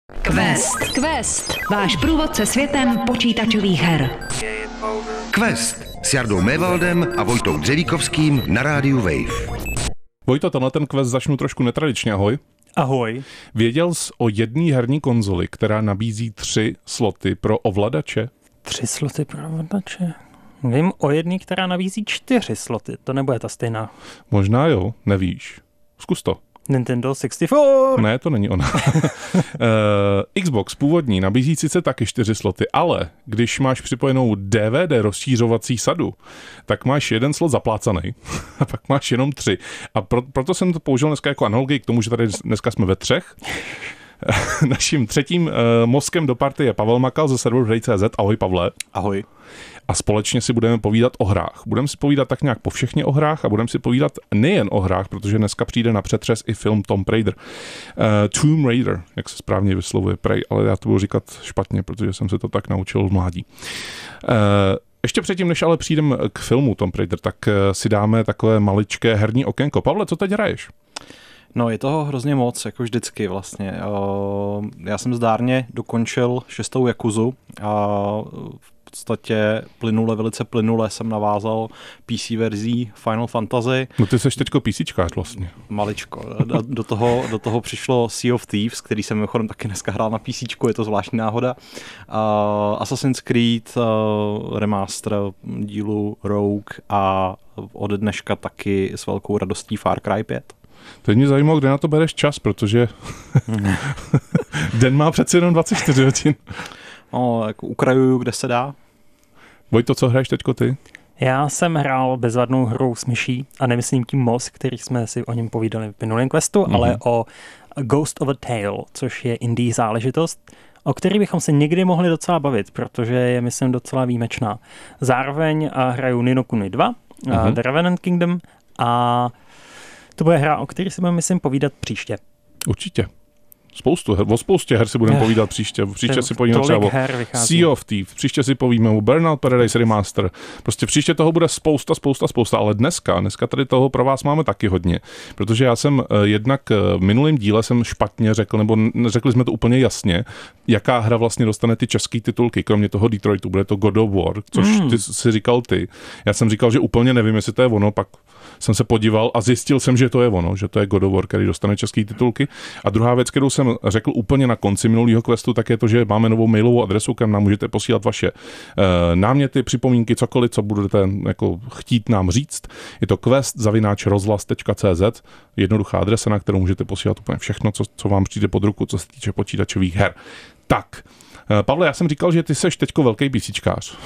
Quest. Váš průvodce světem počítačových her. Quest s Jardou Mévaldem a Vojtou Dřevíkovským na rádiu Wave. Vojto, tenhle ten quest začnu trošku netradičně, ahoj. Ahoj. Věděl jsi o jedné herní konzoli, která nabízí 3 sloty pro ovladače? 3 sloty pro ovladače? Vím o jedné, která nabízí 4 sloty. To nebude ta stejná. Možná jo, nevíš. Zkus to. Nintendo 64. Ne, to není ona. Xbox původní nabízí sice taky 4 sloty, ale když máš připojenou DVD rozšířovací sadu, tak máš jeden slot zaplácaný a pak máš jenom 3. A proto jsem to použil dneska jako analogii k tomu, že tady dneska jsme ve 3. Naším třetím mozkem do party je Pavel Makal ze serveru Hry.cz. Ahoj, Pavle. Ahoj. A společně si budeme povídat o hrách. Budeme si povídat tak nějak povšechně o hrách a budeme si povídat nejen o hrách, protože dneska přijde na přetřes i film Tomb Raider. Tomb Raider, jak se správně vyslovuje, prej, ale já to budu říkat špatně, protože jsem se to tak naučil v mládí. Ještě předtím, než ale přijdeme k filmu Tomb Raider, tak si dáme takové maličké herní okénko. Pavle, co teď hraješ? No, je toho hrozně moc, jako vždycky vlastně. Já jsem zdárně dokončil 6. Yakuzu a v podstatě velice plynule jsem navázal PC verzí Final Fantasy. No ty seš teďko PCčkář vlastně. Maličko. Do toho přišlo Sea of Thieves, který jsem mimochodem taky dneska hrál na PCčku, je to zvláštní náhoda. Assassin's Creed, remaster dílu Rogue a od dneška taky s velkou radostí Far Cry 5. Teď mě zajímalo, kde na to bereš čas, protože den má přece jenom 24 hodin. No, jako ukrajuju, kde se dá. Vojto, co hraješ teďko ty? Já jsem hrál bezvadnou hrou s myší a nemyslím tím Moss, který jsme si o něm povídali v minulém questu, ale o Ghost of a Tale, což je indie záležitost, o který bychom se někdy mohli docela bavit, protože je, myslím, docela výjimečná. Zároveň hraju Ni no Kuni 2, The Revenant Kingdom a to bude hra, o které si budeme, myslím, povídat příště. Určitě. O spoustě her si budeme povídat příště. Příště si povíme třeba o Sea of Thieves, příště si povíme o Burnout Paradise Remaster. Prostě příště toho bude spousta, ale dneska tady toho pro vás máme taky hodně. Protože já jsem jednak v minulém díle jsem špatně řekl, nebo řekli jsme to úplně jasně, jaká hra vlastně dostane ty české titulky. Kromě toho Detroitu bude to God of War, což ty si říkal ty. Já jsem říkal, že úplně nevím, jestli to je ono, pak jsem se podíval a zjistil jsem, že to je ono, že to je God of War, který dostane české titulky. A druhá věc, kterou jsem řekl úplně na konci minulého questu, tak je to, že máme novou mailovou adresu, kam nám můžete posílat vaše náměty, připomínky, cokoliv, co budete jako chtít nám říct. Je to quest@rozhlas.cz, jednoduchá adresa, na kterou můžete posílat úplně všechno, co vám přijde pod ruku, co se týče počítačových her. Tak, Pavle, já jsem říkal, že ty seš teďko velký PCčkář.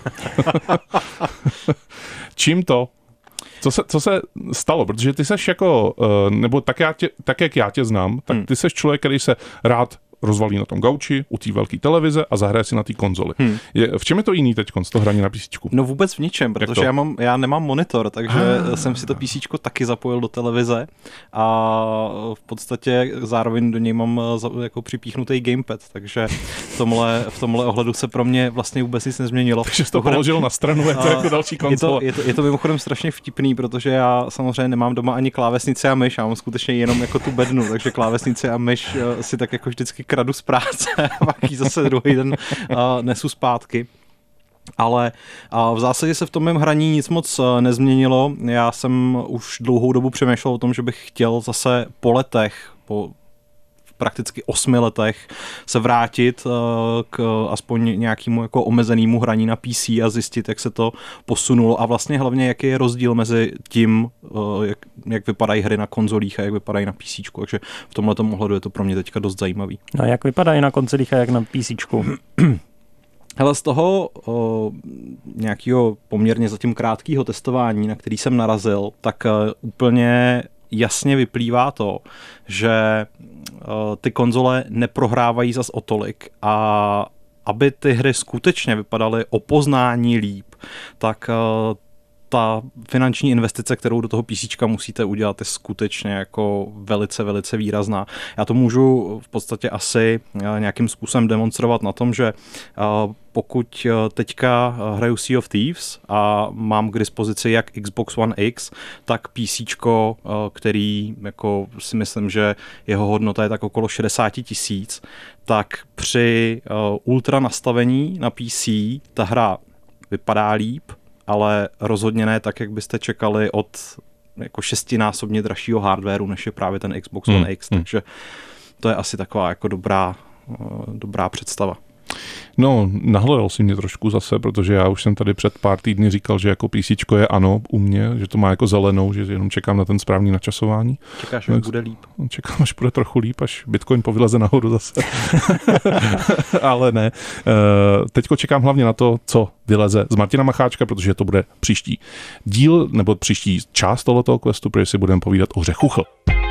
Čím to? Co se stalo? Protože ty seš jako, nebo tak jak já tě znám, tak ty seš člověk, který se rád rozvalí na tom gauči, u té velké televize a zahraje si na té konzoli. V čem je to jiný teďkonc, to hraní na PCčku? No vůbec v ničem, protože já nemám monitor, takže jsem si to PCčko taky zapojil do televize a v podstatě zároveň do něj mám jako připíchnutý gamepad, takže v tomhle ohledu se pro mě vlastně vůbec nic nezměnilo. Takže jsi to položil na stranu, je to jako další konzole. Je to mimochodem strašně vtipný, protože já samozřejmě nemám doma ani klávesnici a myš, já mám skutečně jenom jako tu bednu, takže klávesnici a myš si tak jako vždycky kradu z práce a pak ji zase druhý den nesu zpátky. Ale v zásadě se v tom mém hraní nic moc nezměnilo. Já jsem už dlouhou dobu přemýšlel o tom, že bych chtěl zase po letech, po prakticky 8 letech se vrátit k aspoň nějakému jako omezenému hraní na PC a zjistit, jak se to posunulo a vlastně hlavně, jaký je rozdíl mezi tím, jak vypadají hry na konzolích a jak vypadají na PCčku. Takže v tomhletom ohledu je to pro mě teďka dost zajímavý. No jak vypadají na konzolích a jak na PCčku? Hele, z toho nějakého poměrně zatím krátkého testování, na který jsem narazil, tak úplně jasně vyplývá to, že ty konzole neprohrávají zas o tolik a aby ty hry skutečně vypadaly o poznání líp, tak ta finanční investice, kterou do toho PCčka musíte udělat, je skutečně jako velice, velice výrazná. Já to můžu v podstatě asi nějakým způsobem demonstrovat na tom, že pokud teďka hraju Sea of Thieves a mám k dispozici jak Xbox One X, tak PCčko, který jako si myslím, že jeho hodnota je tak okolo 60 000, tak při ultra nastavení na PC ta hra vypadá líp, ale rozhodně ne tak, jak byste čekali od jako 6násobně dražšího hardwareu, než je právě ten Xbox One X, takže to je asi taková jako dobrá představa. No, nahledal si mě trošku zase, protože já už jsem tady před pár týdny říkal, že jako PCčko je ano u mě, že to má jako zelenou, že jenom čekám na ten správný načasování. Čekáš, až bude líp. Čekám, až bude trochu líp, až Bitcoin povyleze nahoru zase. Ale ne. Teďko čekám hlavně na to, co vyleze z Martina Macháčka, protože to bude příští díl, nebo příští část tohoto questu, protože si budeme povídat o hře Chuchl.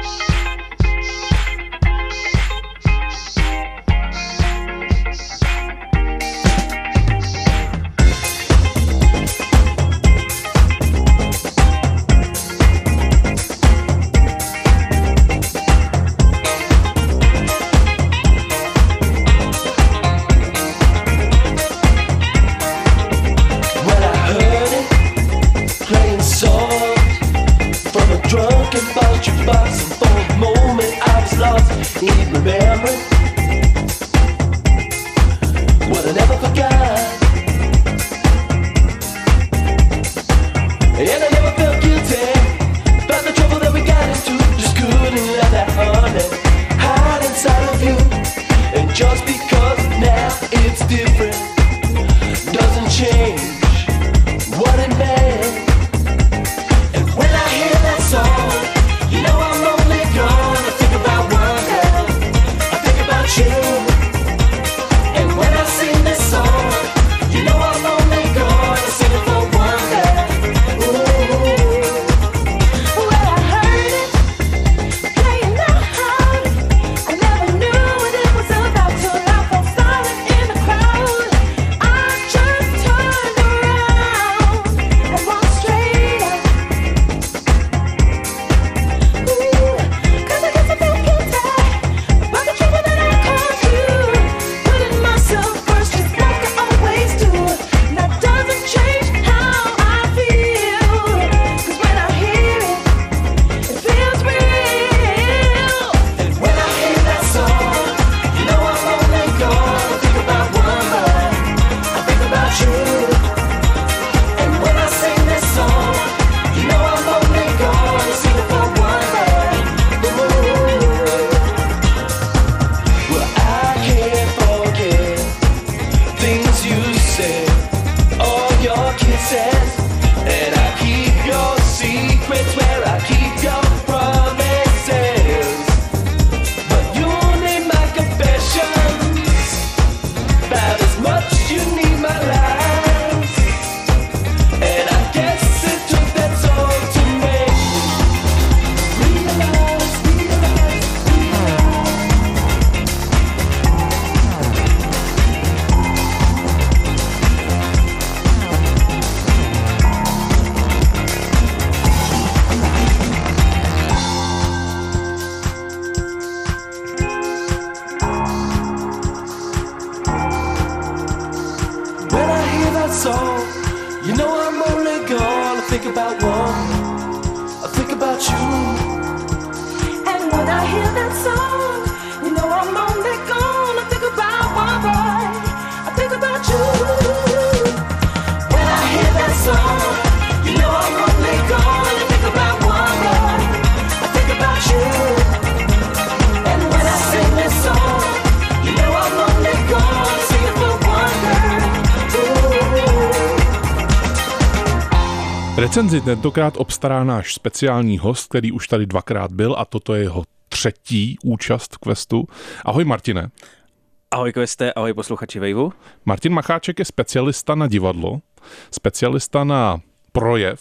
Recenzi tentokrát obstará náš speciální host, který už tady dvakrát byl a toto je jeho třetí účast v questu. Ahoj Martine. Ahoj Queste, ahoj posluchači Waveu. Martin Macháček je specialista na divadlo, specialista na projev,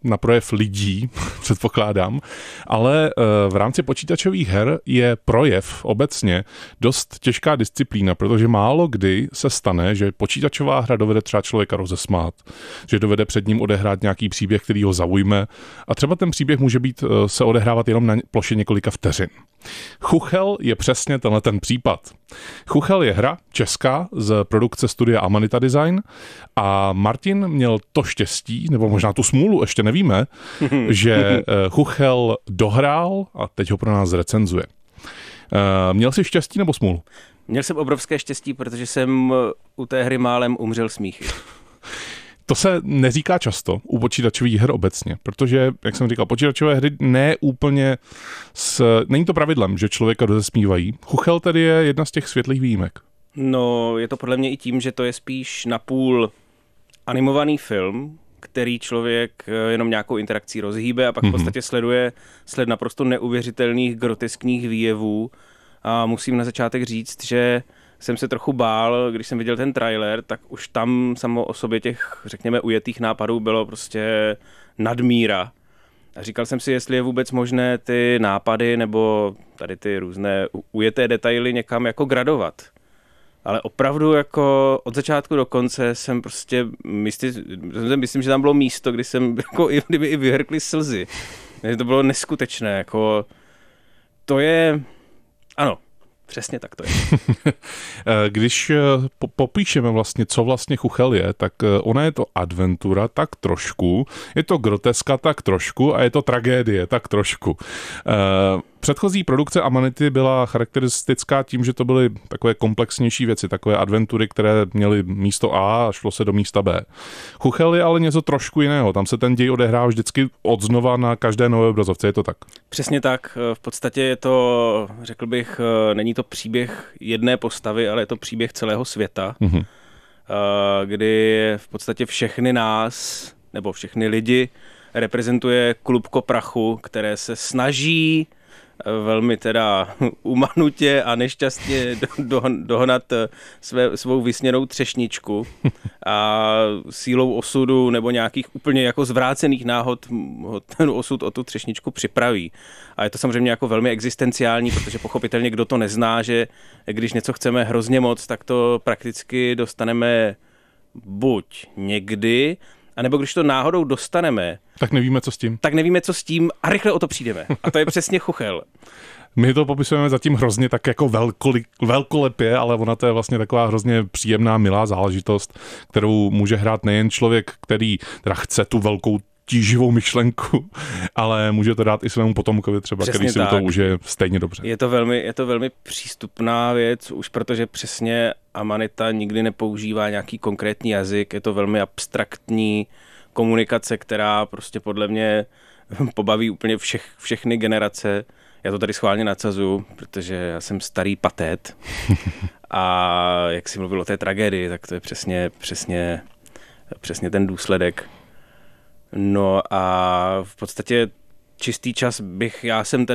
na projev lidí, předpokládám, ale v rámci počítačových her je projev obecně dost těžká disciplína, protože málo kdy se stane, že počítačová hra dovede třeba člověka rozesmát, že dovede před ním odehrát nějaký příběh, který ho zaujme a třeba ten příběh může se odehrávat jenom na ploše několika vteřin. Chuchel je přesně tenhle ten případ. Chuchel je hra česká z produkce studia Amanita Design a Martin měl to štěstí, nebo možná tu smůlu, ještě nevíme, že Chuchel dohrál a teď ho pro nás recenzuje. Měl jsi štěstí nebo smůlu? Měl jsem obrovské štěstí, protože jsem u té hry málem umřel smíchy. To se neříká často u počítačových her obecně, protože, jak jsem říkal, počítačové hry není to pravidlem, že člověka rozesmívají. Chuchel tedy je jedna z těch světlých výjimek. No, je to podle mě i tím, že to je spíš napůl animovaný film, který člověk jenom nějakou interakcí rozhýbe a pak v podstatě sleduje sled naprosto neuvěřitelných groteskních výjevů. A musím na začátek říct, že jsem se trochu bál, když jsem viděl ten trailer, tak už tam samo o sobě těch, řekněme, ujetých nápadů bylo prostě nadmíra. A říkal jsem si, jestli je vůbec možné ty nápady nebo tady ty různé ujeté detaily někam jako gradovat. Ale opravdu jako od začátku do konce jsem prostě, myslím, že tam bylo místo, kdy jsem jako kdyby i vyhrkly slzy. To bylo neskutečné, jako to je, ano, přesně tak to je. Když popíšeme vlastně, co vlastně Chuchel je, tak ona je to adventura tak trošku, je to groteska tak trošku a je to tragédie tak trošku. Předchozí produkce Amanity byla charakteristická tím, že to byly takové komplexnější věci, takové adventury, které měly místo A a šlo se do místa B. Chuchel je ale něco trošku jiného, tam se ten děj odehrává vždycky odznova na každé nové obrazovce, je to tak? Přesně tak, v podstatě je to, řekl bych, není to příběh jedné postavy, ale je to příběh celého světa, kdy v podstatě všechny nás, nebo všechny lidi reprezentuje klubko prachu, které se snaží velmi teda umanutě a nešťastně dohnat svou vysněnou třešničku a sílou osudu nebo nějakých úplně jako zvrácených náhod ten osud o tu třešničku připraví. A je to samozřejmě jako velmi existenciální, protože pochopitelně kdo to nezná, že když něco chceme hrozně moc, tak to prakticky dostaneme buď někdy, anebo když to náhodou dostaneme, tak nevíme, co s tím. A rychle o to přijdeme. A to je přesně Chuchel. My to popisujeme zatím hrozně tak jako velkolepě, ale ona to je vlastně taková hrozně příjemná, milá záležitost, kterou může hrát nejen člověk, který teda chce tu velkou tíživou myšlenku, ale může to dát i svému potomkovi třeba, přesně který si u toho užije stejně dobře. Je to velmi přístupná věc, už protože přesně Amanita nikdy nepoužívá nějaký konkrétní jazyk, je to velmi abstraktní komunikace, která prostě podle mě pobaví úplně všechny generace. Já to tady schválně nadsazuju, protože já jsem starý patét a jak jsi mluvil o té tragédii, tak to je přesně ten důsledek. No a v podstatě čistý čas já jsem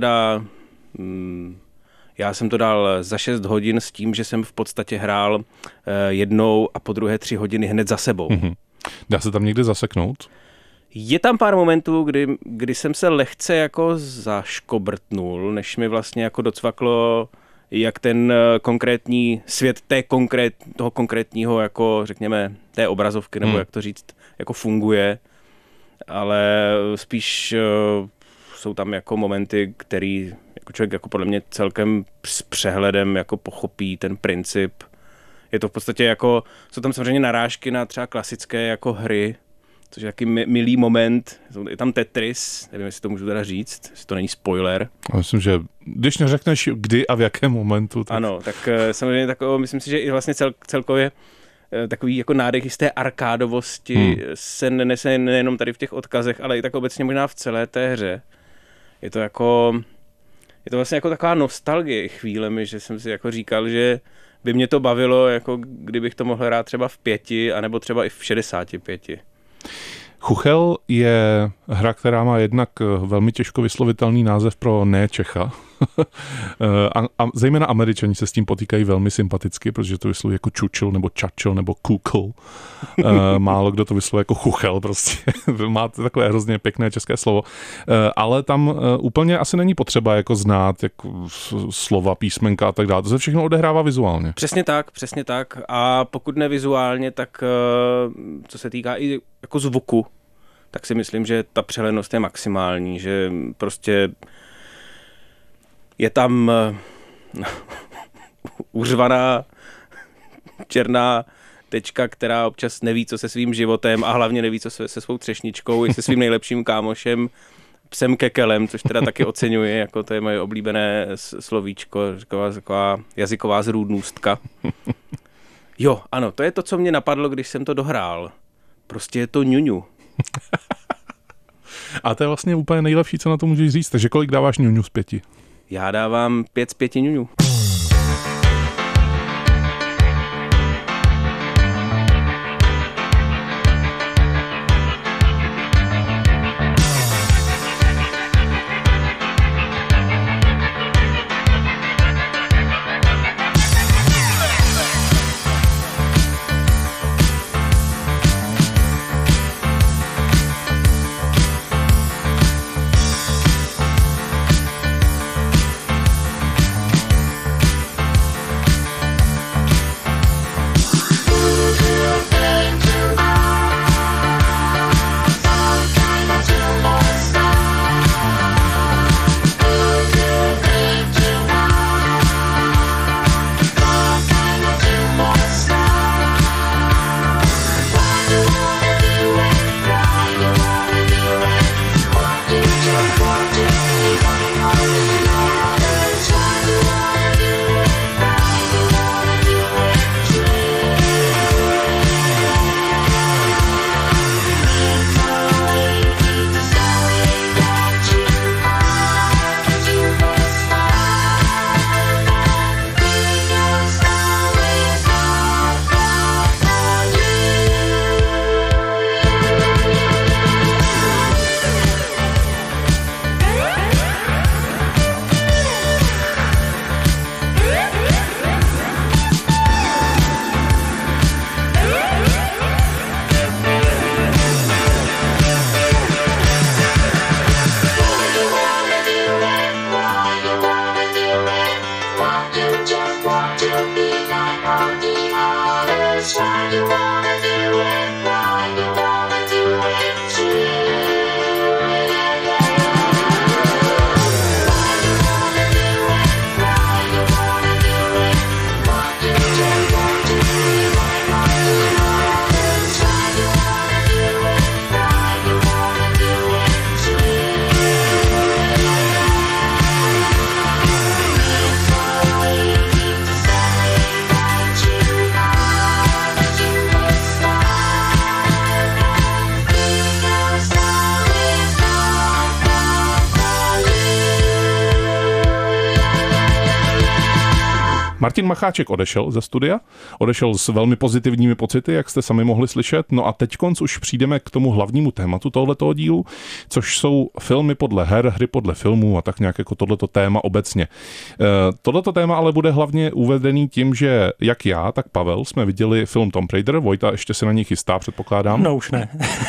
to dal za 6 hodin s tím, že jsem v podstatě hrál jednou a po druhé 3 hodiny hned za sebou. Dá se tam někde zaseknout? Je tam pár momentů, kdy jsem se lehce jako zaškobrtnul, než mi vlastně jako docvaklo, jak ten konkrétní svět toho konkrétního, jako řekněme, té obrazovky, nebo jak to říct, jako funguje. Ale spíš jsou tam jako momenty, který jako člověk jako podle mě celkem s přehledem jako pochopí ten princip. Je to v podstatě jako, jsou tam samozřejmě narážky na třeba klasické jako hry, což je taky milý moment. Je tam Tetris, nevím, jestli to můžu teda říct, jestli to není spoiler. Myslím, že když neřekneš kdy a v jakém momentu. Tak... Ano, tak samozřejmě takovou, myslím si, že i vlastně celkově takový jako nádech z té arkádovosti se nenese nejenom tady v těch odkazech, ale i tak obecně možná v celé té hře. Je to vlastně jako taková nostalgie chvílemi, že jsem si jako říkal, že by mě to bavilo, jako kdybych to mohl hrát třeba v 5, anebo třeba i v 65. Chuchel je hra, která má jednak velmi těžko vyslovitelný název pro ne Čecha. A zejména Američani se s tím potýkají velmi sympaticky, protože to vysloví jako čučil nebo čačil nebo kukl. Málo kdo to vysloví jako chuchel prostě. Máte takové hrozně pěkné české slovo. Ale tam úplně asi není potřeba jako znát jako slova, písmenka a tak dále. To se všechno odehrává vizuálně. Přesně tak. A pokud ne vizuálně, tak co se týká i jako zvuku, tak si myslím, že ta přehlednost je maximální, že prostě je tam uřvaná černá tečka, která občas neví, co se svým životem a hlavně neví, co se svou třešničkou i se svým nejlepším kámošem psem Kekelem, což teda taky oceňuji, jako to je moje oblíbené slovíčko, taková jazyková zrůdnůstka. Jo, ano, to je to, co mě napadlo, když jsem to dohrál. Prostě je to ňuňu. A to je vlastně úplně nejlepší, co na to můžeš říct. Takže kolik dáváš ňuňu z 5? Já dávám 5 z 5 ňuňu. Martin Macháček odešel ze studia, odešel s velmi pozitivními pocity, jak jste sami mohli slyšet. No a teďkonc už přijdeme k tomu hlavnímu tématu tohletoho dílu, což jsou filmy podle her, hry podle filmů a tak nějak jako tohleto téma obecně. Tohleto téma ale bude hlavně uvedený tím, že jak já, tak Pavel jsme viděli film Tomb Raider. Vojta ještě se na něj chystá, předpokládám. No už ne.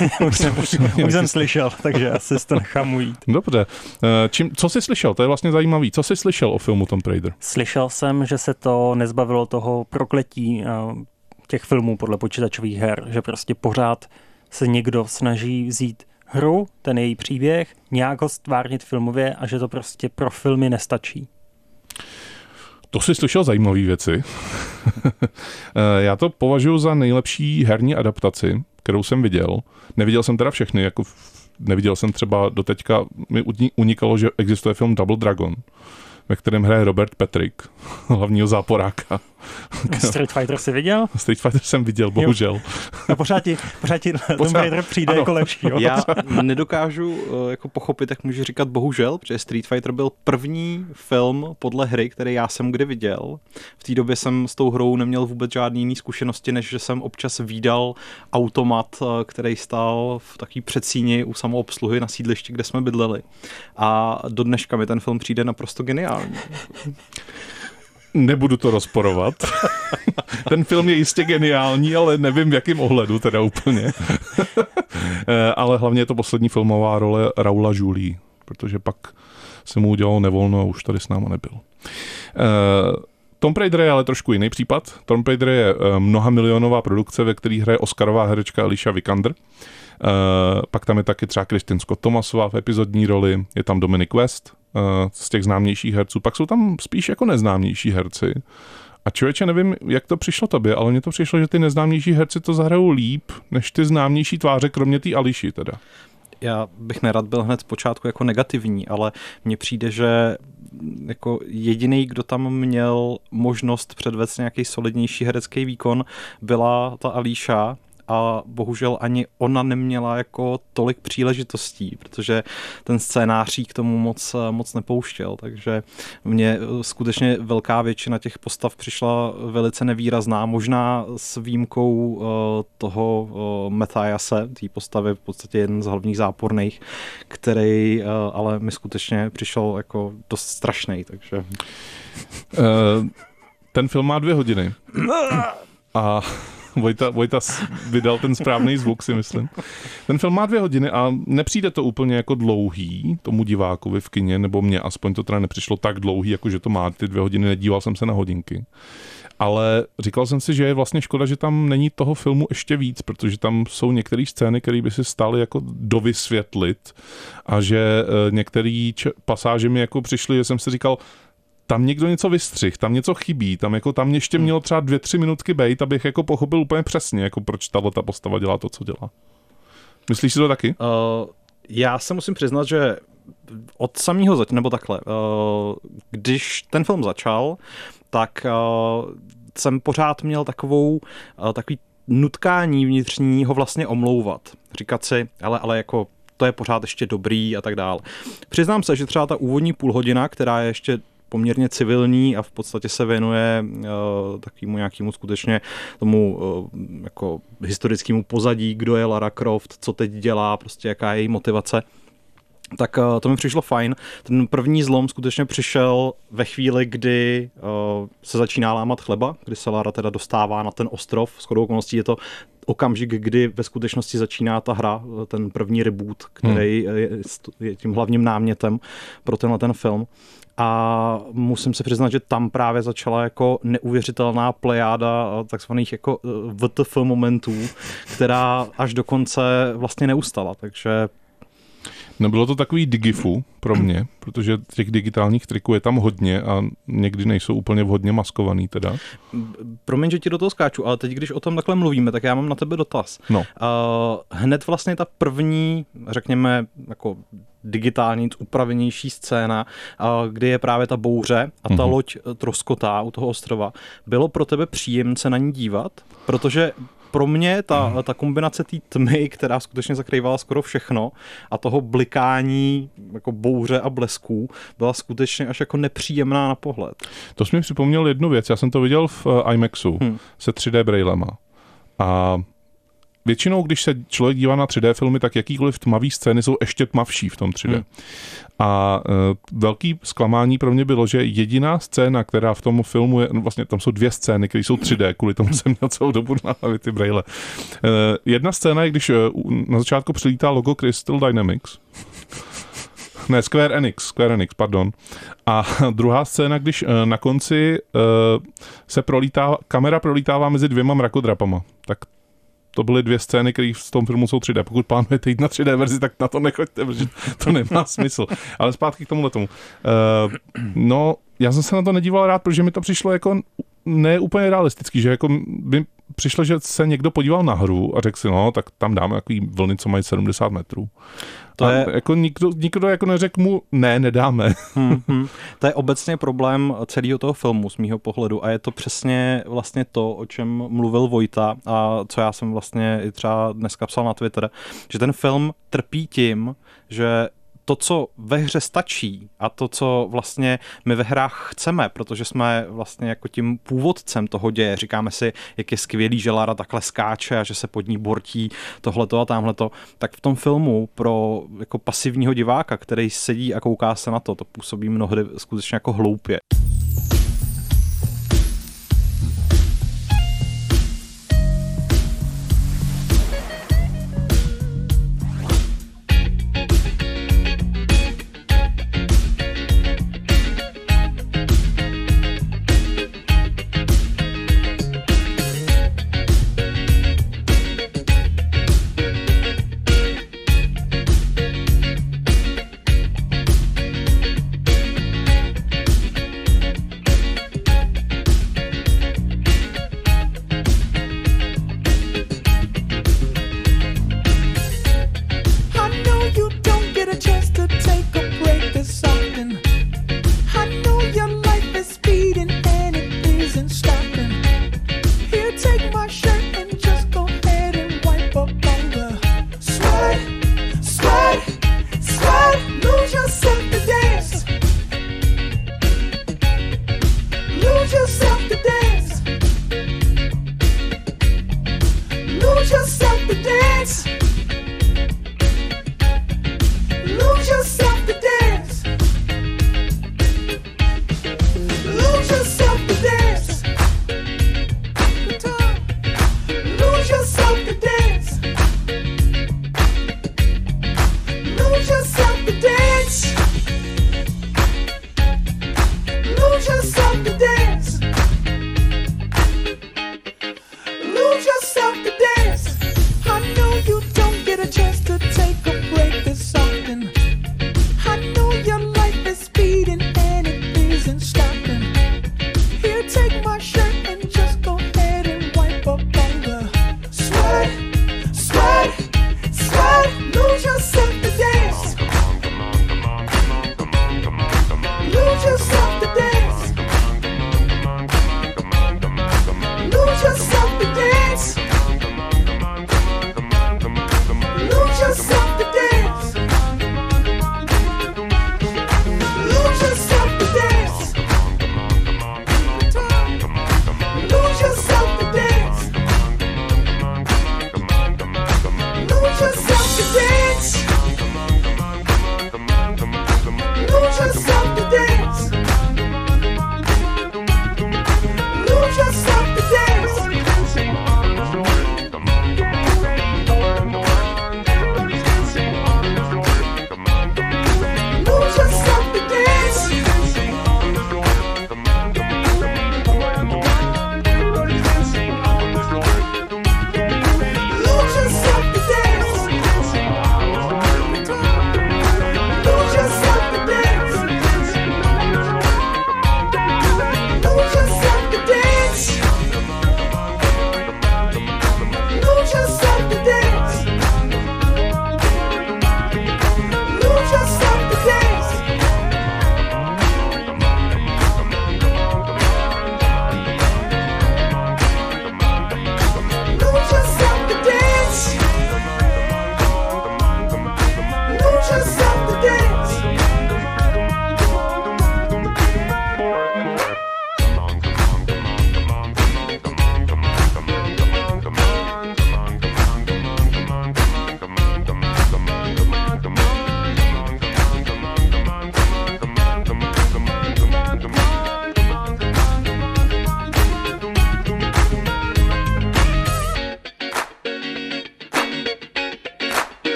už jsem slyšel, takže asi to nechám ujít. Dobře. Co jsi slyšel? To je vlastně zajímavý. Co jsi slyšel o filmu Tomb Raider? Slyšel jsem, že se to nezbavilo toho prokletí těch filmů podle počítačových her, že prostě pořád se někdo snaží vzít hru, ten její příběh, nějak ho stvárnit filmově a že to prostě pro filmy nestačí. To jsi slyšel zajímavé věci. Já to považuji za nejlepší herní adaptaci, kterou jsem viděl. Neviděl jsem teda všechny, jako neviděl jsem třeba doteďka, mi unikalo, že existuje film Double Dragon, ve kterém hraje Robert Patrick, hlavního záporáka. Street Fighter jsi viděl? Street Fighter jsem viděl, bohužel. A pořád ti Tomb Raider přijde ano. Jako lepší. Jo? Já nedokážu jako pochopit, jak můžu říkat bohužel, protože Street Fighter byl první film podle hry, který já jsem kdy viděl. V té době jsem s tou hrou neměl vůbec žádný jiný zkušenosti, než že jsem občas vídal automat, který stál v takové předsíni u samoobsluhy na sídlišti, kde jsme bydleli. A do dneška mi ten film přijde naprosto geniální. geniální. Nebudu to rozporovat. Ten film je jistě geniální, ale nevím v jakém ohledu teda úplně. Ale hlavně je to poslední filmová role Raula Julie, protože pak se mu udělalo nevolno a už tady s náma nebyl. Tomb Raider je ale trošku jiný případ. Tomb Raider je mnohamilionová produkce, ve které hraje Oscarová herečka Alicia Vikander. Pak tam je taky třeba Kristin Scott Thomasová v epizodní roli, je tam Dominic West z těch známějších herců, pak jsou tam spíš jako neznámější herci. A člověče, nevím, jak to přišlo tobě, ale mně to přišlo, že ty neznámější herci to zahrajou líp, než ty známější tváře, kromě té Ališi teda. Já bych nerad byl hned z počátku jako negativní, ale mně přijde, že jako jediný, kdo tam měl možnost předvést nějaký solidnější herecký výkon, byla ta Alíša. A bohužel ani ona neměla jako tolik příležitostí, protože ten scénář jí k tomu moc nepouštěl, takže mně skutečně velká většina těch postav přišla velice nevýrazná, možná s výjimkou toho Mathiase, té postavy v podstatě jeden z hlavních záporných, který ale mi skutečně přišel jako dost strašnej, takže... Ten film má 2 hodiny. A... Vojta vydal ten správný zvuk, si myslím. Ten film má 2 hodiny a nepřijde to úplně jako dlouhý tomu divákovi v kině, nebo mně aspoň to teda nepřišlo tak dlouhý, jako že to má ty 2 hodiny, nedíval jsem se na hodinky. Ale říkal jsem si, že je vlastně škoda, že tam není toho filmu ještě víc, protože tam jsou některé scény, které by si stály jako dovysvětlit a že některé pasáže mi jako přišly, že jsem si říkal, tam někdo něco vystřih, tam něco chybí, tam ještě mělo třeba 2-3 minutky bejt, abych jako pochopil úplně přesně, jako proč ta postava dělá to, co dělá. Myslíš si to taky? Já se musím přiznat, že od samého nebo takhle, když ten film začal, tak jsem pořád měl takový nutkání vnitřní ho vlastně omlouvat. Říkat si, ale jako to je pořád ještě dobrý a tak dále. Přiznám se, že třeba ta úvodní půlhodina, která je ještě poměrně civilní a v podstatě se věnuje takovému nějakému skutečně tomu jako historickému pozadí, kdo je Lara Croft, co teď dělá, prostě jaká je její motivace. Tak to mi přišlo fajn. Ten první zlom skutečně přišel ve chvíli, kdy se začíná lámat chleba, kdy se Lara teda dostává na ten ostrov. Shodou okolností je to okamžik, kdy ve skutečnosti začíná ta hra, ten první reboot, který je tím hlavním námětem pro ten film. A musím se přiznat, že tam právě začala jako neuvěřitelná plejáda takzvaných jako WTF momentů, která až do konce vlastně neustala, takže... No bylo to takový digifu pro mě, protože těch digitálních triků je tam hodně a někdy nejsou úplně vhodně maskovaný teda. Promiň, že ti do toho skáču, ale teď, když o tom takhle mluvíme, tak já mám na tebe dotaz. No. Hned vlastně ta první, řekněme, jako digitální, upravenější scéna, kdy je právě ta bouře a ta loď troskotá u toho ostrova. Bylo pro tebe příjemné se na ní dívat? Protože pro mě ta kombinace té tmy, která skutečně zakrývala skoro všechno a toho blikání jako bouře a blesků byla skutečně až jako nepříjemná na pohled. To jsi mi připomněl jednu věc. Já jsem to viděl v IMAXu se 3D braillema. A většinou, když se člověk dívá na 3D filmy, tak jakýkoliv tmavý scény jsou ještě tmavší v tom 3D. A velký zklamání pro mě bylo, že jediná scéna, která v tom filmu je, no vlastně tam jsou 2 scény, které jsou 3D, kvůli tomu jsem měl celou dobu na hlavě ty braille. Jedna scéna je, když na začátku přilítá logo Crystal Dynamics. Ne, Square Enix, pardon. A druhá scéna, když na konci se kamera prolítává mezi 2 mrakodrapama. Tak to byly 2 scény, které v tom filmu jsou 3D. Pokud plánujete jít na 3D verzi, tak na to nechoďte, protože to nemá smysl. Ale zpátky k tomuhle tomu. No, já jsem se na to nedíval rád, protože mi to přišlo jako ne úplně realistický, že jako by přišlo, že se někdo podíval na hru a řekl si, no, tak tam dáme takový vlny, co mají 70 metrů. To je jako nikdo jako neřekl mu, ne, nedáme. To je obecně problém celého toho filmu z mýho pohledu a je to přesně vlastně to, o čem mluvil Vojta a co já jsem vlastně i třeba dneska psal na Twitter, že ten film trpí tím, že to, co ve hře stačí a to, co vlastně my ve hrách chceme, protože jsme vlastně jako tím původcem toho děje. Říkáme si, jak je skvělý, že Lara takhle skáče a že se pod ní bortí tohleto a tamhleto. Tak v tom filmu pro jako pasivního diváka, který sedí a kouká se na to působí mnohdy skutečně jako hloupě.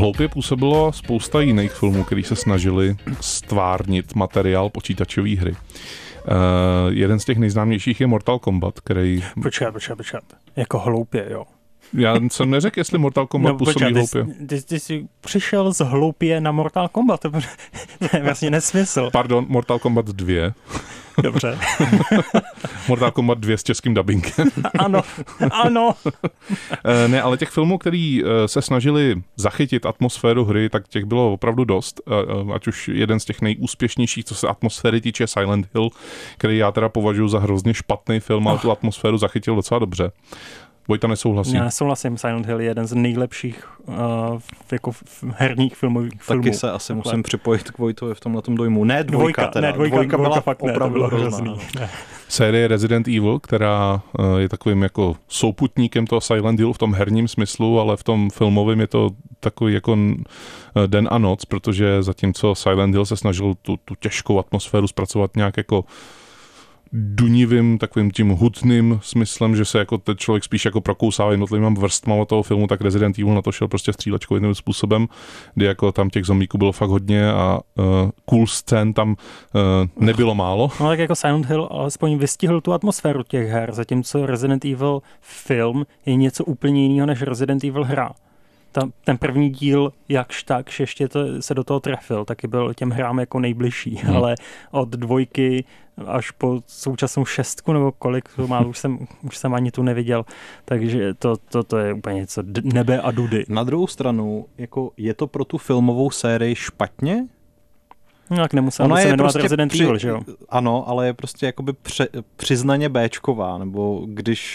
Hloupě působilo spousta jiných filmů, který se snažili stvárnit materiál počítačové hry. Jeden z těch nejznámějších je Mortal Kombat, který... Počkat. Jako hloupě, jo. Já jsem neřekl, jestli Mortal Kombat působí hloupě. Ty jsi přišel z hloupě na Mortal Kombat, to je vlastně nesmysl. Pardon, Mortal Kombat 2. Dobře. Mortal Kombat 2 s českým dabingem. Ano. Ne, ale těch filmů, který se snažili zachytit atmosféru hry, tak těch bylo opravdu dost. Ať už jeden z těch nejúspěšnějších, co se atmosféry týče, Silent Hill, který já teda považuji za hrozně špatný film, ale tu atmosféru zachytil docela dobře. Vojta nesouhlasí. Já nesouhlasím, Silent Hill je jeden z nejlepších jako herních filmů. Taky se asi musím připojit k Vojtovi v tomhletom dojmu. Ne, dvojka byla fakt opravdu hrozný. Série Resident Evil, která je takovým jako souputníkem toho Silent Hillu v tom herním smyslu, ale v tom filmovém je to takový jako den a noc, protože zatímco Silent Hill se snažil tu těžkou atmosféru zpracovat nějak jako dunivým, takovým tím hutným smyslem, že se jako ten člověk spíš jako prokousává jednotlivým vrstmama toho filmu, tak Resident Evil na to šel prostě střílečkovým způsobem, kdy jako tam těch zombíků bylo fakt hodně a cool scén tam nebylo málo. No tak jako Silent Hill alespoň vystihl tu atmosféru těch her, zatímco Resident Evil film je něco úplně jiného než Resident Evil hra. Ten první díl, jakž takž, ještě se do toho trefil, taky byl těm hrám jako nejbližší, ale od 2 až po současnou 6 nebo kolik to má, už jsem ani tu neviděl, takže to je úplně něco nebe a dudy. Na druhou stranu, jako je to pro tu filmovou sérii špatně? No tak nemusela se jmenovat prostě Resident Evil, že jo? Ano, ale je prostě jakoby přiznaně béčková, nebo když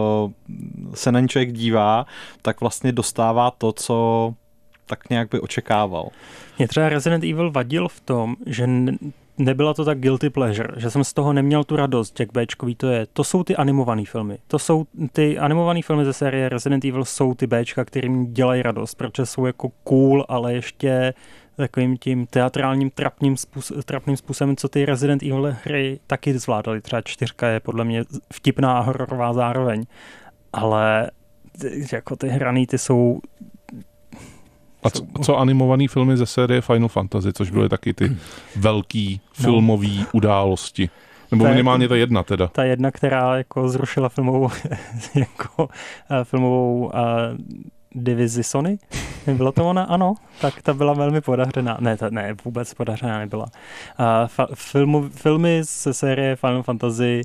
se na ní člověk dívá, tak vlastně dostává to, co tak nějak by očekával. Mě třeba Resident Evil vadil v tom, že nebyla to tak guilty pleasure, že jsem z toho neměl tu radost, jak béčkový to je. To jsou ty animované filmy. To jsou ty animované filmy ze série Resident Evil, jsou ty béčka, kterým dělají radost, protože jsou jako cool, ale ještě takovým tím teatrálním trapným způsobem, co ty Resident Evil hry taky zvládaly. Třeba 4 je podle mě vtipná a hororová zároveň. Ale jako ty hraný, ty jsou... A co animovaný filmy ze série Final Fantasy, což byly taky ty velký filmový události. Nebo minimálně ta jedna teda. Ta jedna, která jako zrušila filmovou divizi Sony. Byla to ona? Ano. Tak ta byla velmi podařená. Ne, vůbec podařená nebyla. Filmy ze série Final Fantasy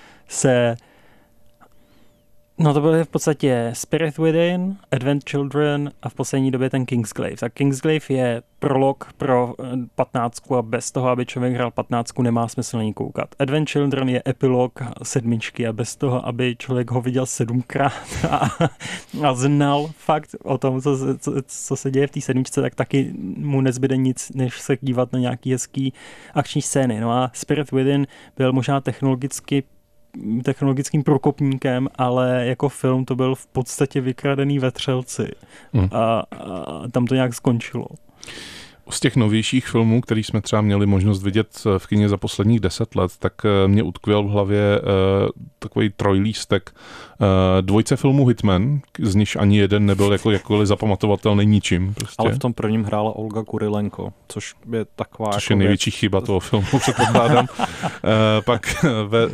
to byly v podstatě Spirit Within, Advent Children a v poslední době ten Kingsglaive. A Kingsglaive je prolog pro 15 a bez toho, aby člověk hrál 15, nemá smysl na ní koukat. Advent Children je epilog 7 a bez toho, aby člověk ho viděl 7krát a znal fakt o tom, co se děje v té 7, tak taky mu nezbyde nic, než se dívat na nějaký hezký akční scény. No a Spirit Within byl možná technologickým průkopníkem, ale jako film to byl v podstatě vykradený vetřelci. A tam to nějak skončilo. Z těch novějších filmů, který jsme třeba měli možnost vidět v kině za posledních 10 let, tak mě utkvěl v hlavě takový trojlístek 2 filmů Hitman, z nichž ani jeden nebyl jakkoliv zapamatovatelný ničím. Prostě. Ale v tom prvním hrála Olga Kurilenko, což je taková... Což je největší chyba toho filmu, předpokládám. Pak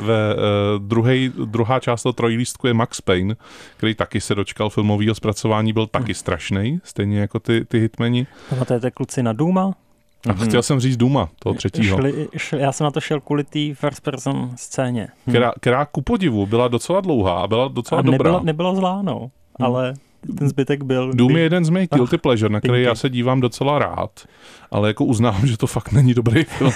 druhá část toho trojlístku je Max Payne, který taky se dočkal filmového zpracování, byl taky strašnej, stejně jako ty Hitmani. Pamatujete kluci na Dooma? Chtěl jsem říct Dooma, toho 3. Já jsem na to šel kvůli té first person scéně. Která ku podivu byla docela dlouhá a byla docela dobrá. Nebyla zlá, ale ten zbytek byl... Doom je jeden z mých guilty pleasure, na který já se dívám docela rád, ale jako uznávám, že to fakt není dobrý film.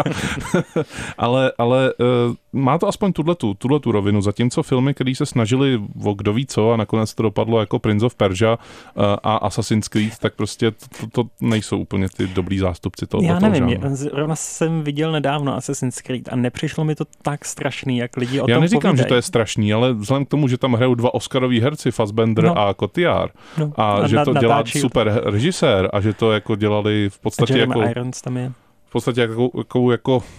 ale má to aspoň tuhletu rovinu, zatímco filmy, které se snažili o kdo ví co a nakonec to dopadlo jako Prince of Persia a Assassin's Creed, tak prostě to nejsou úplně ty dobrý zástupci toho. Já nevím, zrovna jsem viděl nedávno Assassin's Creed a nepřišlo mi to tak strašný, jak lidi o tom Já neříkám, povídají. že to je strašný, ale vzhledem k tomu, že tam hrajou 2 Oscaroví herci, Fassbender a Cotillard, a že to dělá super režisér a že to jako dělali v podstatě Jeremy Irons tam je. V podstatě jako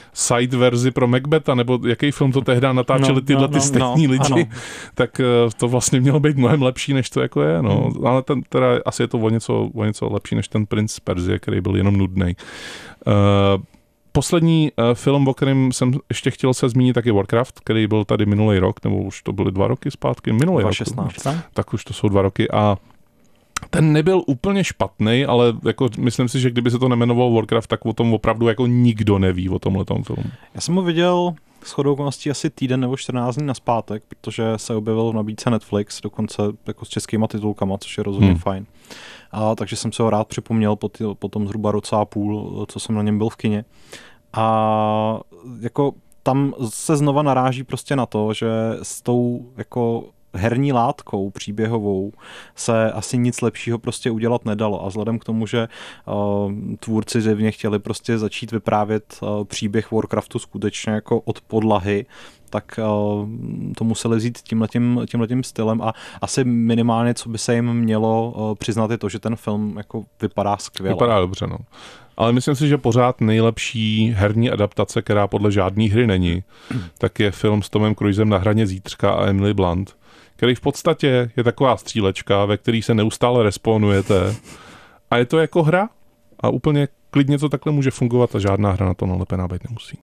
side verzi pro Macbetha, nebo jaký film to tehdy natáčeli ty stejní lidi, tak to vlastně mělo být mnohem lepší, než to jako je. No. Ale teda asi je to o něco lepší, než ten Princ z Perzie, který byl jenom nudnej. Poslední film, o kterém jsem ještě chtěl se zmínit, tak je Warcraft, který byl tady minulý rok, nebo už to byly 2 roky zpátky, minulý 2016. rok. Tak už to jsou 2 roky a ten nebyl úplně špatný, ale jako myslím si, že kdyby se to nemenovalo Warcraft, tak o tom opravdu jako nikdo neví o tomhletom filmu. Já jsem ho viděl shodou okolností asi týden nebo 14 dní nazpátek, protože se objevil v nabídce Netflix, dokonce jako s českýma titulkama, což je rozhodně fajn. Takže jsem se ho rád připomněl po tom zhruba roce a půl, co jsem na něm byl v kině. A jako tam se znova naráží prostě na to, že s tou jako herní látkou příběhovou se asi nic lepšího prostě udělat nedalo. A vzhledem k tomu, že tvůrci zjevně chtěli prostě začít vyprávět příběh Warcraftu skutečně jako od podlahy, tak to museli vzít tímhletím stylem a asi minimálně, co by se jim mělo přiznat, je to, že ten film jako vypadá skvěle. Vypadá dobře, no. Ale myslím si, že pořád nejlepší herní adaptace, která podle žádný hry není, tak je film s Tomem Cruisem Na hraně zítřka a Emily Blunt, který v podstatě je taková střílečka, ve který se neustále respawnujete a je to jako hra a úplně klidně to takhle může fungovat a žádná hra na to nalepená být nemusí.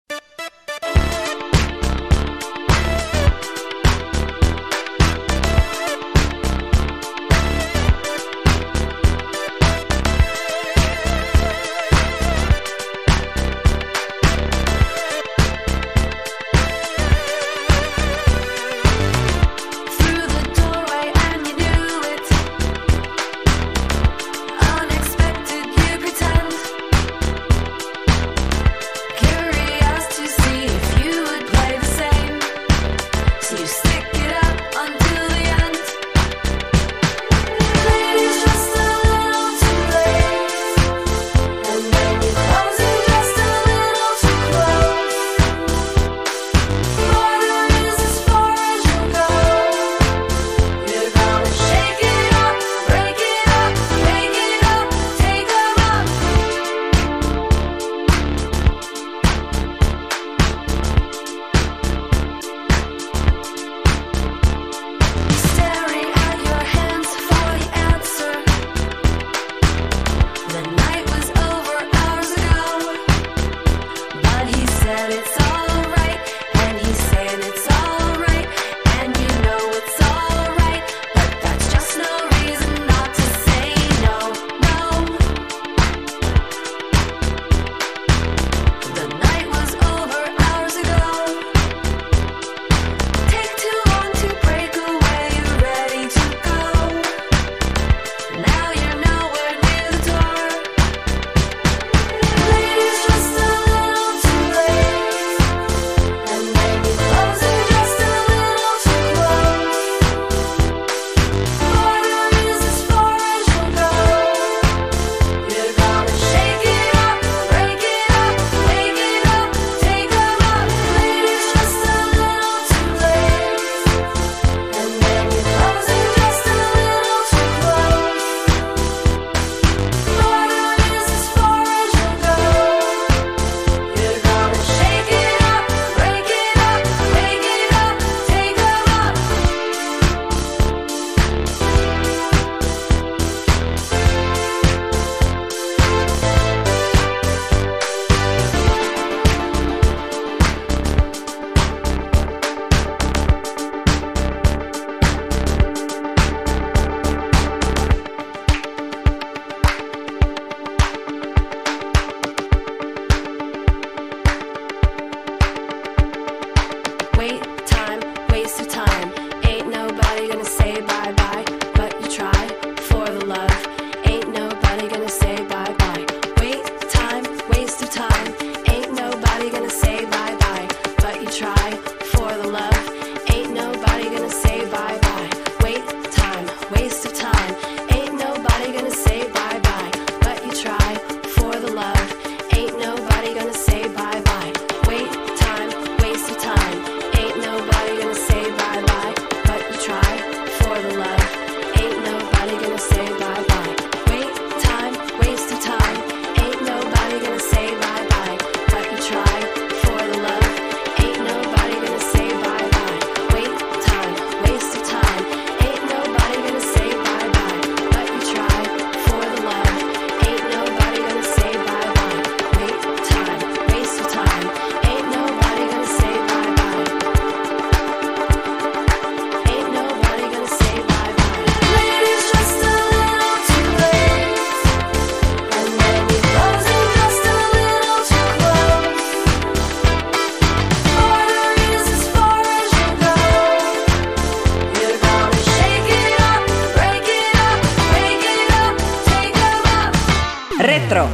Retro.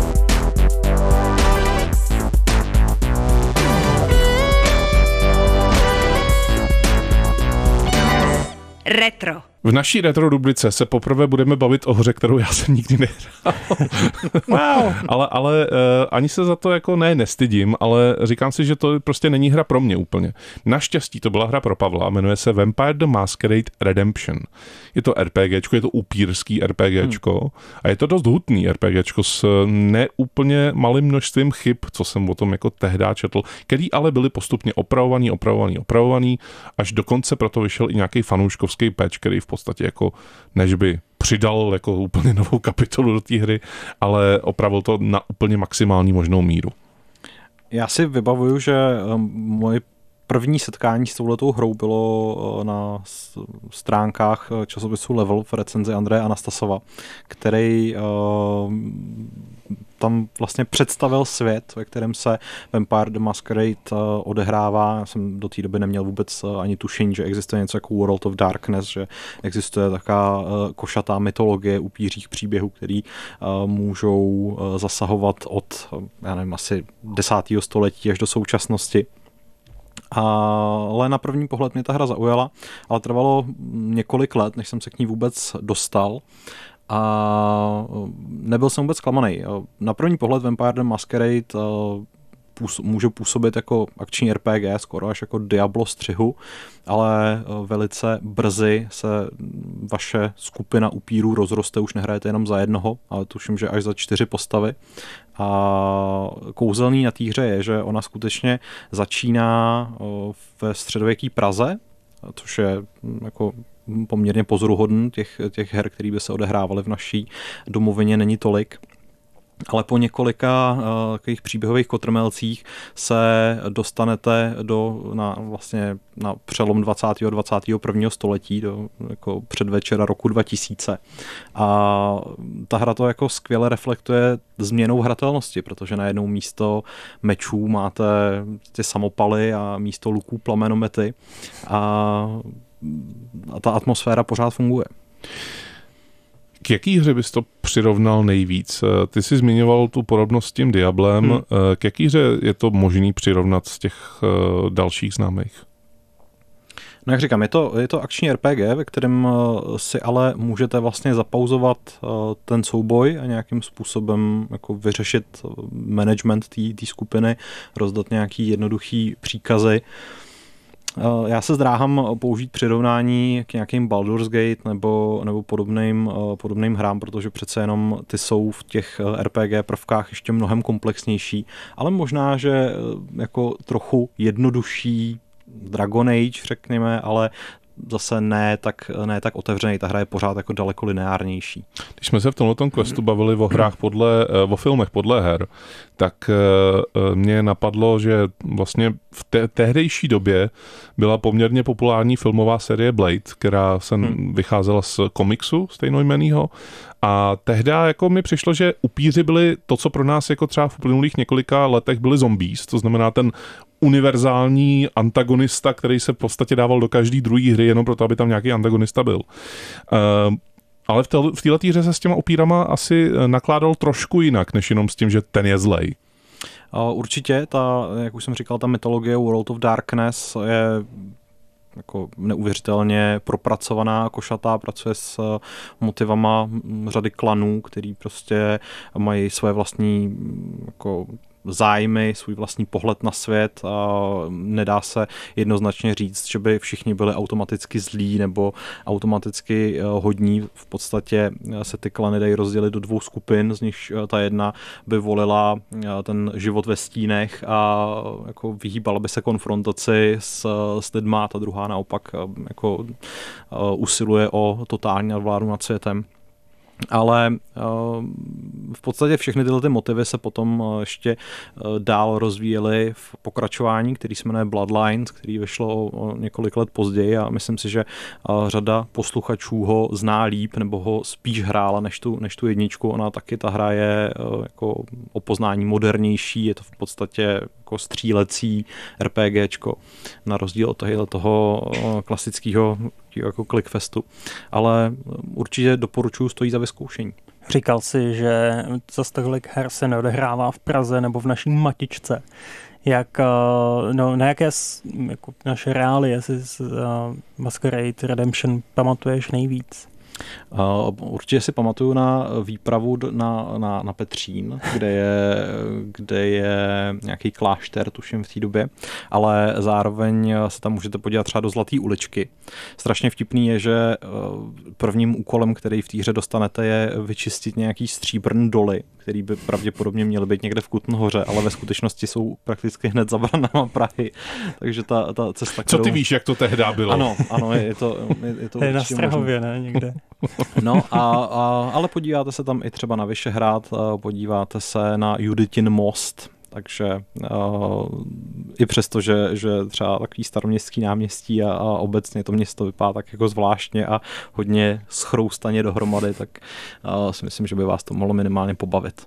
Retro. V naší retro rubrice se poprvé budeme bavit o hře, kterou já jsem nikdy nehrál. Wow. ale ani se za to jako nestydím, ale říkám si, že to prostě není hra pro mě úplně. Naštěstí to byla hra pro Pavla, jmenuje se Vampire the Masquerade Redemption. Je to RPGčko, je to upírský RPGčko a je to dost hutný RPGčko s neúplně malým množstvím chyb, co jsem o tom jako tehdy četl, který ale byly postupně opravovaný, až dokonce proto vyšel i nějaký fanouškovský patch, který v podstatě jako než by přidal jako úplně novou kapitolu do té hry, ale opravil to na úplně maximální možnou míru. Já si vybavuju, že moje první setkání s touhletou hrou bylo na stránkách časopisu Level v recenzi Andreje Anastasova, který tam vlastně představil svět, ve kterém se Vampire the Masquerade odehrává. Já jsem do té doby neměl vůbec ani tušení, že existuje něco jako World of Darkness, že existuje taková košatá mytologie upířích příběhů, který můžou zasahovat od, já nevím, asi 10. století až do současnosti. Ale na první pohled mě ta hra zaujala, ale trvalo několik let, než jsem se k ní vůbec dostal. A nebyl jsem vůbec zklamaný. Na první pohled Vampire the Masquerade může působit jako akční RPG, skoro až jako Diablo střihu, ale velice brzy se vaše skupina upírů rozroste, už nehrajete jenom za jednoho, ale tuším, že až za 4 postavy. A kouzelný na té hře je, že ona skutečně začíná ve středověké Praze, což je jako poměrně pozoruhodný, těch her, které by se odehrávaly v naší domovině, není tolik. Ale po několika takových příběhových kotrmelcích se dostanete na přelom 20. a 21. století, do jako předvečera roku 2000. A ta hra to jako skvěle reflektuje změnou hratelnosti, protože najednou místo mečů máte ty samopaly a místo luků plamenomety a ta atmosféra pořád funguje. K jaký hře bys to přirovnal nejvíc? Ty jsi zmiňoval tu podobnost s tím Diablem. K jaký hře je to možný přirovnat z těch dalších známých? No jak říkám, je to akční RPG, ve kterém si ale můžete vlastně zapauzovat ten souboj a nějakým způsobem jako vyřešit management té skupiny, rozdat nějaký jednoduchý příkazy. Já se zdráhám použít přirovnání k nějakým Baldur's Gate nebo podobným hrám, protože přece jenom ty jsou v těch RPG prvkách ještě mnohem komplexnější, ale možná, že jako trochu jednodušší Dragon Age, řekněme, ale zase ne tak otevřený. Ta hra je pořád jako daleko lineárnější. Když jsme se v tomto questu bavili o hrách o filmech podle her, tak mě napadlo, že vlastně v tehdejší době byla poměrně populární filmová série Blade, která se vycházela z komiksu stejnojmennýho. A tehdy jako mi přišlo, že upíři byli to, co pro nás jako třeba v uplynulých několika letech byli zombies, to znamená ten univerzální antagonista, který se v podstatě dával do každý druhé hry jenom proto, aby tam nějaký antagonista byl. Ale v této hře se s těma upírama asi nakládal trošku jinak, než jenom s tím, že ten je zlej. Určitě, jak už jsem říkal, ta mytologie World of Darkness je jako neuvěřitelně propracovaná, košatá, pracuje s motivama řady klanů, který prostě mají své vlastní jako zájmy, svůj vlastní pohled na svět a nedá se jednoznačně říct, že by všichni byli automaticky zlí nebo automaticky hodní. V podstatě se ty klany dají rozdělit do 2 skupin, z nichž ta jedna by volila ten život ve stínech a jako vyhýbala by se konfrontaci s lidma, ta druhá naopak jako usiluje o totální nadvládu nad světem. Ale v podstatě všechny tyhle motivy se potom ještě dál rozvíjely v pokračování, který se jmenuje Bloodlines, který vyšlo o několik let později a myslím si, že řada posluchačů ho zná líp nebo ho spíš hrála než tu jedničku. Ona taky, ta hra je jako o poznání modernější, je to v podstatě jako střílecí RPGčko, na rozdíl od toho klasického jako Clickfestu. Ale určitě doporučuji, stojí za vyzkoušení. Říkal si, že zase tolik her se neodehrává v Praze nebo v naší Matičce. Na jaké jako naše reálie si Masquerade Redemption pamatuješ nejvíc? Určitě si pamatuju na výpravu na Petřín, kde je nějaký klášter, tuším v té době, ale zároveň se tam můžete podívat třeba do Zlatý uličky. Strašně vtipný je, že prvním úkolem, který v té hře dostanete, je vyčistit nějaký stříbrný doly, který by pravděpodobně měly být někde v Kutné Hoře, ale ve skutečnosti jsou prakticky hned za branama Prahy. Takže ta cesta, Co ty víš, jak to tehdy bylo? Ano, je to je na Strahově, ne, někde. No, ale podíváte se tam i třeba na Vyšehrad, podíváte se na Juditin most, takže i přesto, že třeba takový staroměstský náměstí a obecně to město vypadá tak jako zvláštně a hodně schroustaně dohromady, tak si myslím, že by vás to mohlo minimálně pobavit.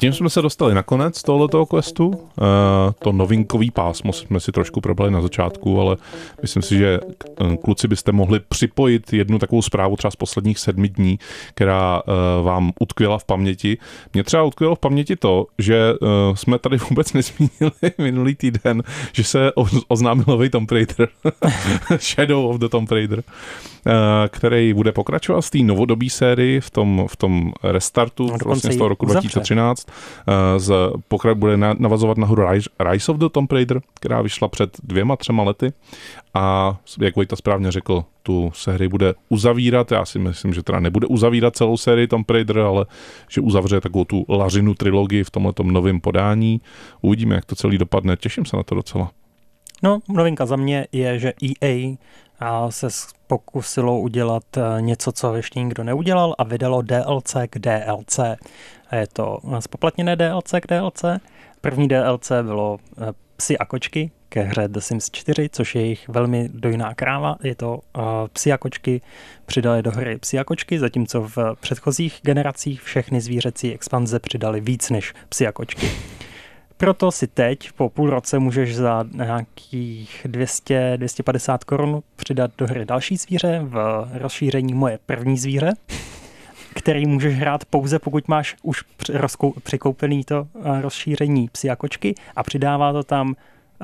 tím jsme se dostali na konec tohoto questu. To novinkový pásmo jsme si trošku probrali na začátku, ale myslím si, že kluci byste mohli připojit jednu takovou zprávu třeba z posledních 7 dní, která vám utkvěla v paměti. Mně třeba utkvělo v paměti to, že jsme tady vůbec nezmínili minulý týden, že se oznámil nový Tomb Raider. Shadow of the Tomb Raider, který bude pokračovat z té novodobí sérii v tom restartu vlastně z toho roku 2013. Bude navazovat na hru Rise of the Tomb Raider, která vyšla před 2-3 lety a jak Vojta správně řekl, tu sérii bude uzavírat. Já si myslím, že teda nebude uzavírat celou sérii Tomb Raider, ale že uzavře takovou tu lařinu trilogii v tomhletom novém podání. Uvidíme, jak to celý dopadne. Těším se na to docela. No, novinka za mě je, že EA se pokusilo udělat něco, co ještě nikdo neudělal a vydalo DLC k DLC. A je to spoplatněné DLC k DLC. První DLC bylo Psi a kočky ke hře The Sims 4, což je jejich velmi dojná kráva. Je to Psi a kočky, přidali do hry Psi a kočky, zatímco v předchozích generacích všechny zvířecí expanze přidali víc než Psi a kočky. Proto si teď po půl roce můžeš za nějakých 200-250 korun přidat do hry další zvíře v rozšíření Moje první zvíře, který můžeš hrát pouze pokud máš už přikoupený to rozšíření Psi a kočky a přidává to tam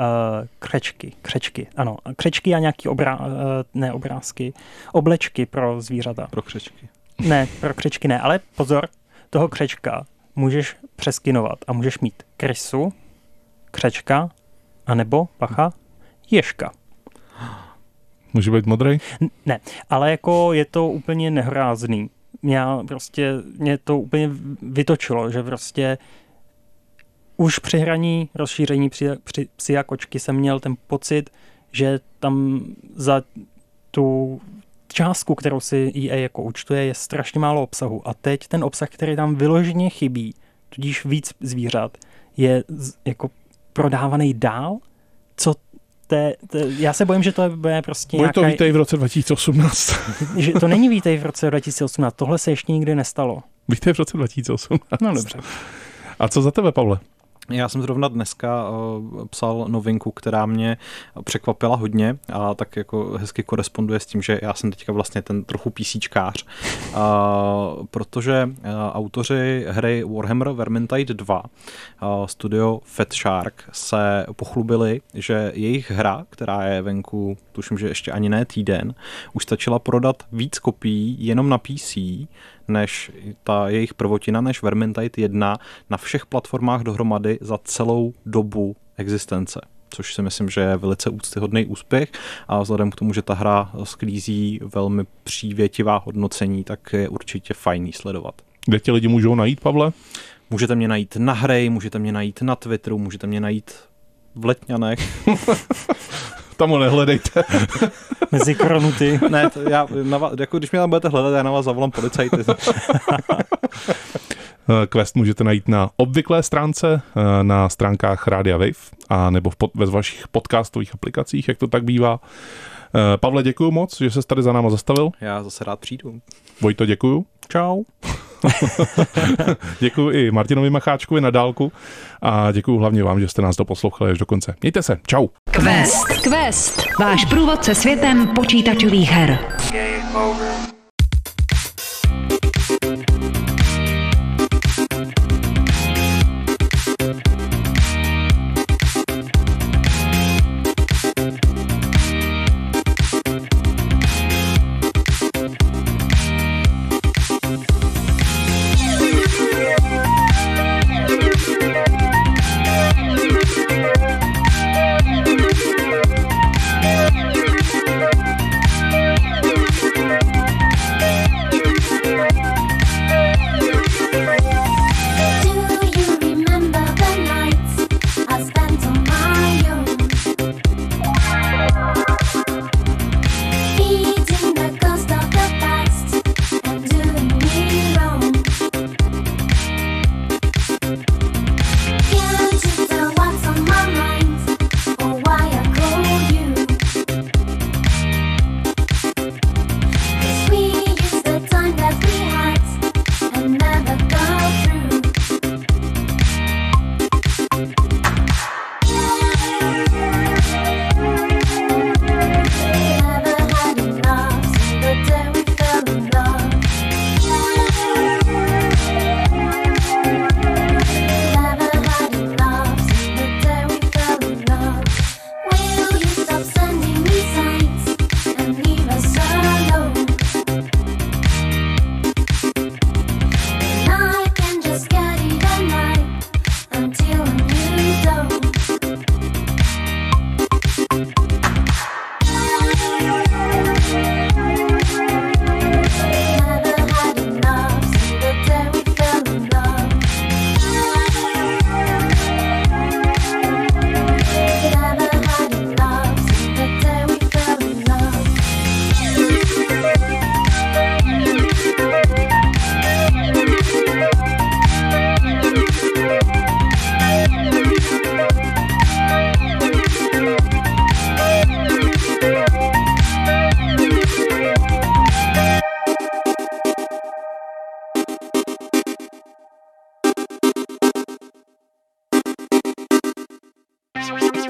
křečky, ano, křečky a nějaký obrázky, oblečky pro zvířata. Pro křečky. Ne, pro křečky ne, ale pozor, toho křečka můžeš přeskinovat a můžeš mít krysu, křečka, anebo, pacha, ježka. Může být modrej? Ne, ale jako je to úplně nehorázný. Mě to úplně vytočilo, že prostě už při hraní rozšíření Psi a kočky jsem měl ten pocit, že tam za tu částku, kterou si EA jako účtuje, je strašně málo obsahu. A teď ten obsah, který tam vyloženě chybí, tudíž víc zvířat, je jako prodávaný dál. Já se bojím, že to bude prostě bude to vítej v roce 2018. Že to není vítej v roce 2018. Tohle se ještě nikdy nestalo. Vítej v roce 2018. No dobře. A co za tebe, Pavle? Já jsem zrovna dneska psal novinku, která mě překvapila hodně a tak jako hezky koresponduje s tím, že já jsem teďka vlastně ten trochu PCčkář, protože autoři hry Warhammer Vermintide 2, studio Fat Shark, se pochlubili, že jejich hra, která je venku, tuším, že ještě ani ne týden, už stačila prodat víc kopií jenom na PC, než ta jejich prvotina, než Vermintide 1 na všech platformách dohromady za celou dobu existence. Což si myslím, že je velice úctyhodný úspěch a vzhledem k tomu, že ta hra sklízí velmi přívětivá hodnocení, tak je určitě fajný sledovat. Kde tě lidi můžou najít, Pavle? Můžete mě najít na hry, můžete mě najít na Twitteru, můžete mě najít v Letňanech. Tam ho nehledejte. Mezi kronuty. Ne, jako když mě tam budete hledat, já na vás zavolám policajty. Quest můžete najít na obvyklé stránce, na stránkách Rádia Wave a nebo ve vašich podcastových aplikacích, jak to tak bývá. Pavle, děkuju moc, že ses tady za náma zastavil. Já zase rád přijdu. Vojto, děkuju. Čau. Děkuju i Martinovi Macháčkovi na dálku a děkuju hlavně vám, že jste nás doposlouchali až do konce. Mějte se, čau. Quest. Váš průvodce světem počítačových her. Thank you.